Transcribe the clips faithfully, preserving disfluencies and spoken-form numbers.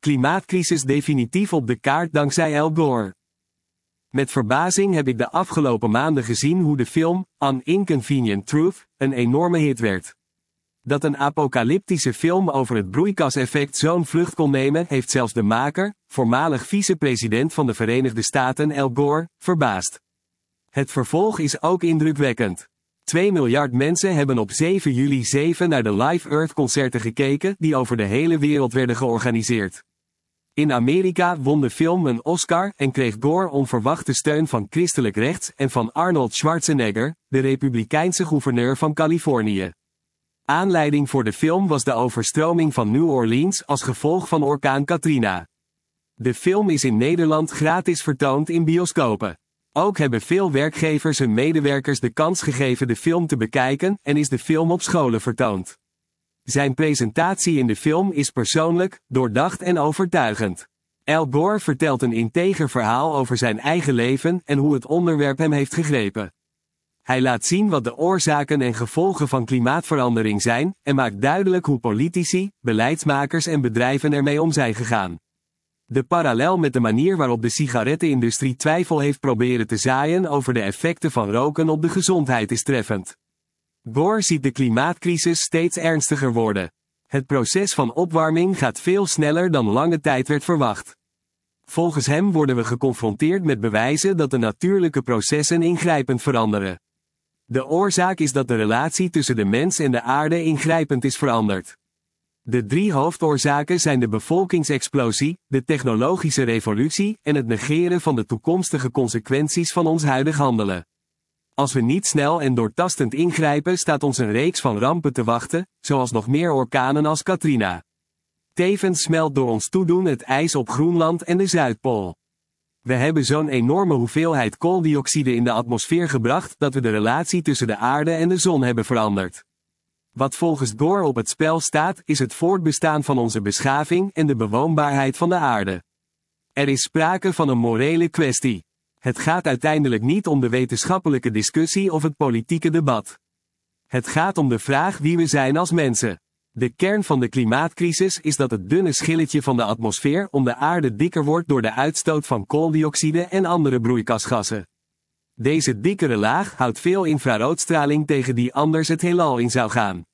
Klimaatcrisis definitief op de kaart dankzij Al Gore. Met verbazing heb ik de afgelopen maanden gezien hoe de film An Inconvenient Truth een enorme hit werd. Dat een apocalyptische film over het broeikaseffect zo'n vlucht kon nemen, heeft zelfs de maker, voormalig vicepresident van de Verenigde Staten Al Gore, verbaasd. Het vervolg is ook indrukwekkend. twee miljard mensen hebben op zeven juli zeven naar de Live Earth concerten gekeken die over de hele wereld werden georganiseerd. In Amerika won de film een Oscar en kreeg Gore onverwachte steun van christelijk rechts en van Arnold Schwarzenegger, de republikeinse gouverneur van Californië. Aanleiding voor de film was de overstroming van New Orleans als gevolg van orkaan Katrina. De film is in Nederland gratis vertoond in bioscopen. Ook hebben veel werkgevers hun medewerkers de kans gegeven de film te bekijken en is de film op scholen vertoond. Zijn presentatie in de film is persoonlijk, doordacht en overtuigend. Al Gore vertelt een integer verhaal over zijn eigen leven en hoe het onderwerp hem heeft gegrepen. Hij laat zien wat de oorzaken en gevolgen van klimaatverandering zijn en maakt duidelijk hoe politici, beleidsmakers en bedrijven ermee om zijn gegaan. De parallel met de manier waarop de sigarettenindustrie twijfel heeft proberen te zaaien over de effecten van roken op de gezondheid is treffend. Gore ziet de klimaatcrisis steeds ernstiger worden. Het proces van opwarming gaat veel sneller dan lange tijd werd verwacht. Volgens hem worden we geconfronteerd met bewijzen dat de natuurlijke processen ingrijpend veranderen. De oorzaak is dat de relatie tussen de mens en de aarde ingrijpend is veranderd. De drie hoofdoorzaken zijn de bevolkingsexplosie, de technologische revolutie en het negeren van de toekomstige consequenties van ons huidig handelen. Als we niet snel en doortastend ingrijpen, staat ons een reeks van rampen te wachten, zoals nog meer orkanen als Katrina. Tevens smelt door ons toedoen het ijs op Groenland en de Zuidpool. We hebben zo'n enorme hoeveelheid kooldioxide in de atmosfeer gebracht dat we de relatie tussen de aarde en de zon hebben veranderd. Wat volgens Gore op het spel staat, is het voortbestaan van onze beschaving en de bewoonbaarheid van de aarde. Er is sprake van een morele kwestie. Het gaat uiteindelijk niet om de wetenschappelijke discussie of het politieke debat. Het gaat om de vraag wie we zijn als mensen. De kern van de klimaatcrisis is dat het dunne schilletje van de atmosfeer om de aarde dikker wordt door de uitstoot van kooldioxide en andere broeikasgassen. Deze dikkere laag houdt veel infraroodstraling tegen die anders het heelal in zou gaan.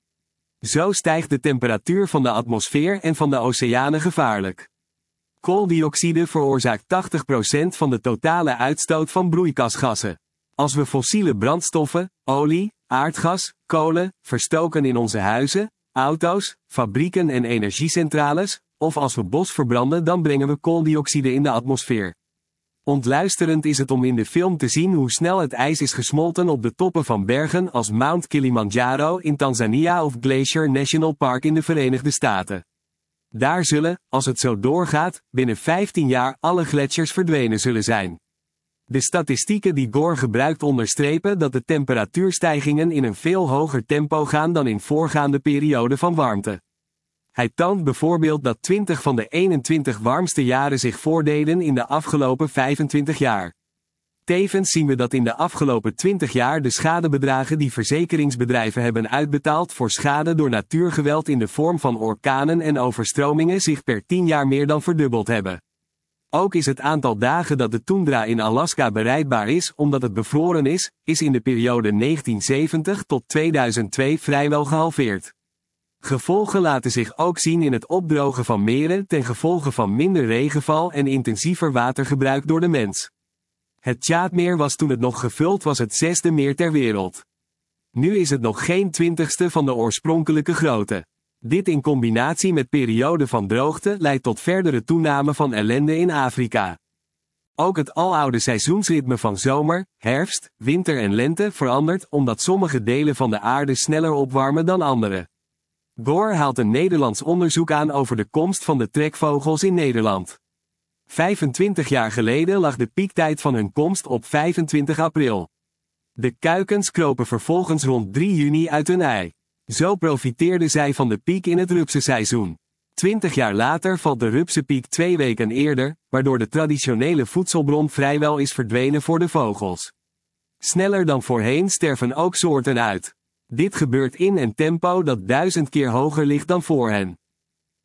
Zo stijgt de temperatuur van de atmosfeer en van de oceanen gevaarlijk. Kooldioxide veroorzaakt tachtig procent van de totale uitstoot van broeikasgassen. Als we fossiele brandstoffen, olie, aardgas, kolen, verstoken in onze huizen, auto's, fabrieken en energiecentrales, of als we bos verbranden, dan brengen we kooldioxide in de atmosfeer. Ontluisterend is het om in de film te zien hoe snel het ijs is gesmolten op de toppen van bergen als Mount Kilimanjaro in Tanzania of Glacier National Park in de Verenigde Staten. Daar zullen, als het zo doorgaat, binnen vijftien jaar alle gletsjers verdwenen zullen zijn. De statistieken die Gore gebruikt onderstrepen dat de temperatuurstijgingen in een veel hoger tempo gaan dan in voorgaande perioden van warmte. Hij toont bijvoorbeeld dat twintig van de eenentwintig warmste jaren zich voordeden in de afgelopen vijfentwintig jaar. Tevens zien we dat in de afgelopen twintig jaar de schadebedragen die verzekeringsbedrijven hebben uitbetaald voor schade door natuurgeweld in de vorm van orkanen en overstromingen zich per tien jaar meer dan verdubbeld hebben. Ook is het aantal dagen dat de toendra in Alaska bereidbaar is omdat het bevroren is, is in de periode negentienzeventig tot tweeduizend twee vrijwel gehalveerd. Gevolgen laten zich ook zien in het opdrogen van meren ten gevolge van minder regenval en intensiever watergebruik door de mens. Het Tjaadmeer was toen het nog gevuld was het zesde meer ter wereld. Nu is het nog geen twintigste van de oorspronkelijke grootte. Dit in combinatie met perioden van droogte leidt tot verdere toename van ellende in Afrika. Ook het aloude seizoensritme van zomer, herfst, winter en lente verandert omdat sommige delen van de aarde sneller opwarmen dan andere. Gore haalt een Nederlands onderzoek aan over de komst van de trekvogels in Nederland. vijfentwintig jaar geleden lag de piektijd van hun komst op vijfentwintig april. De kuikens kropen vervolgens rond drie juni uit hun ei. Zo profiteerden zij van de piek in het rupsenseizoen. Twintig jaar later valt de rupsenpiek twee weken eerder, waardoor de traditionele voedselbron vrijwel is verdwenen voor de vogels. Sneller dan voorheen sterven ook soorten uit. Dit gebeurt in een tempo dat duizend keer hoger ligt dan voor hen.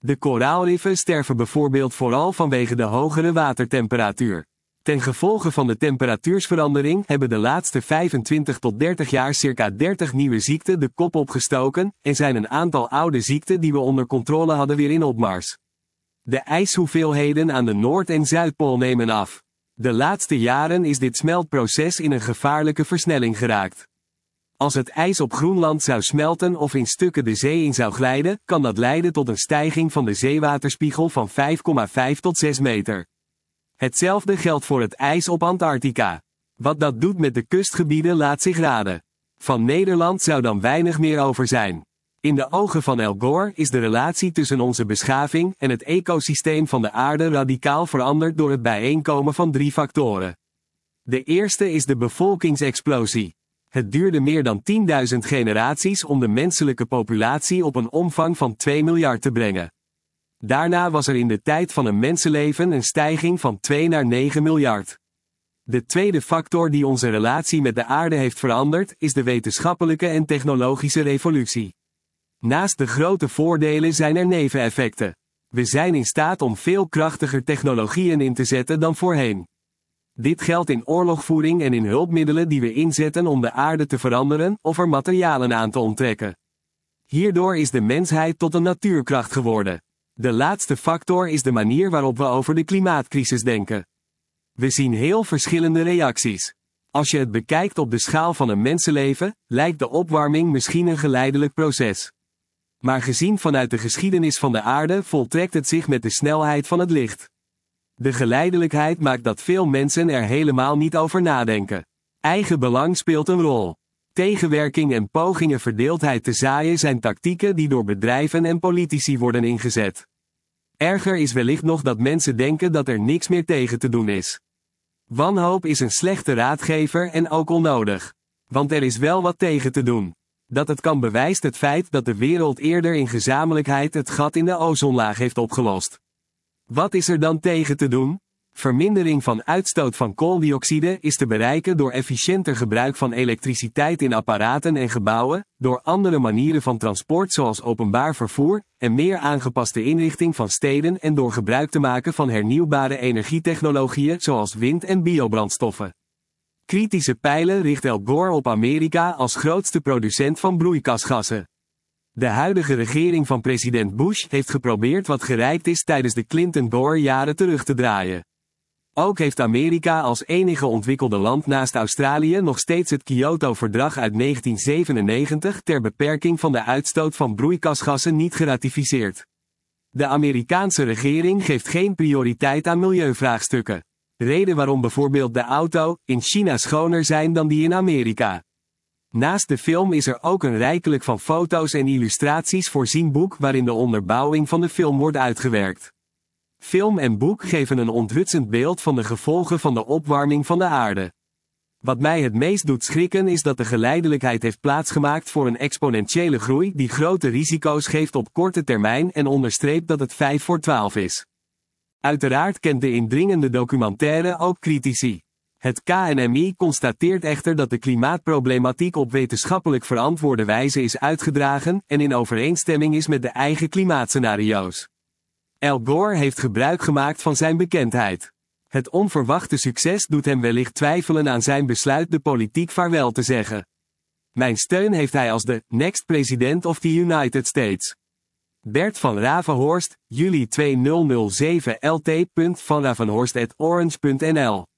De koraalriffen sterven bijvoorbeeld vooral vanwege de hogere watertemperatuur. Ten gevolge van de temperatuursverandering hebben de laatste vijfentwintig tot dertig jaar circa dertig nieuwe ziekten de kop opgestoken, en zijn een aantal oude ziekten die we onder controle hadden weer in opmars. De ijshoeveelheden aan de Noord- en Zuidpool nemen af. De laatste jaren is dit smeltproces in een gevaarlijke versnelling geraakt. Als het ijs op Groenland zou smelten of in stukken de zee in zou glijden, kan dat leiden tot een stijging van de zeewaterspiegel van vijf komma vijf tot zes meter. Hetzelfde geldt voor het ijs op Antarctica. Wat dat doet met de kustgebieden laat zich raden. Van Nederland zou dan weinig meer over zijn. In de ogen van Al Gore is de relatie tussen onze beschaving en het ecosysteem van de aarde radicaal veranderd door het bijeenkomen van drie factoren. De eerste is de bevolkingsexplosie. Het duurde meer dan tienduizend generaties om de menselijke populatie op een omvang van twee miljard te brengen. Daarna was er in de tijd van een mensenleven een stijging van twee naar negen miljard. De tweede factor die onze relatie met de aarde heeft veranderd, is de wetenschappelijke en technologische revolutie. Naast de grote voordelen zijn er neveneffecten. We zijn in staat om veel krachtiger technologieën in te zetten dan voorheen. Dit geldt in oorlogvoering en in hulpmiddelen die we inzetten om de aarde te veranderen of er materialen aan te onttrekken. Hierdoor is de mensheid tot een natuurkracht geworden. De laatste factor is de manier waarop we over de klimaatcrisis denken. We zien heel verschillende reacties. Als je het bekijkt op de schaal van een mensenleven, lijkt de opwarming misschien een geleidelijk proces. Maar gezien vanuit de geschiedenis van de aarde voltrekt het zich met de snelheid van het licht. De geleidelijkheid maakt dat veel mensen er helemaal niet over nadenken. Eigen belang speelt een rol. Tegenwerking en pogingen verdeeldheid te zaaien zijn tactieken die door bedrijven en politici worden ingezet. Erger is wellicht nog dat mensen denken dat er niks meer tegen te doen is. Wanhoop is een slechte raadgever en ook onnodig. Want er is wel wat tegen te doen. Dat het kan bewijst het feit dat de wereld eerder in gezamenlijkheid het gat in de ozonlaag heeft opgelost. Wat is er dan tegen te doen? Vermindering van uitstoot van kooldioxide is te bereiken door efficiënter gebruik van elektriciteit in apparaten en gebouwen, door andere manieren van transport zoals openbaar vervoer, en meer aangepaste inrichting van steden en door gebruik te maken van hernieuwbare energietechnologieën zoals wind- en biobrandstoffen. Kritische pijlen richt Al Gore op Amerika als grootste producent van broeikasgassen. De huidige regering van president Bush heeft geprobeerd wat gereikt is tijdens de Clinton-Gore-jaren terug te draaien. Ook heeft Amerika als enige ontwikkelde land naast Australië nog steeds het Kyoto-verdrag uit negentien zevenennegentig ter beperking van de uitstoot van broeikasgassen niet geratificeerd. De Amerikaanse regering geeft geen prioriteit aan milieuvraagstukken. Reden waarom bijvoorbeeld de auto in China schoner zijn dan die in Amerika. Naast de film is er ook een rijkelijk van foto's en illustraties voorzien boek waarin de onderbouwing van de film wordt uitgewerkt. Film en boek geven een onthutsend beeld van de gevolgen van de opwarming van de aarde. Wat mij het meest doet schrikken is dat de geleidelijkheid heeft plaatsgemaakt voor een exponentiële groei die grote risico's geeft op korte termijn en onderstreept dat het vijf voor twaalf is. Uiteraard kent de indringende documentaire ook critici. Het K N M I constateert echter dat de klimaatproblematiek op wetenschappelijk verantwoorde wijze is uitgedragen en in overeenstemming is met de eigen klimaatscenario's. Al Gore heeft gebruik gemaakt van zijn bekendheid. Het onverwachte succes doet hem wellicht twijfelen aan zijn besluit de politiek vaarwel te zeggen. Mijn steun heeft hij als de next president of the United States. Bert van Ravenhorst, juli tweeduizend zeven L T punt van ravenhorst at orange punt n l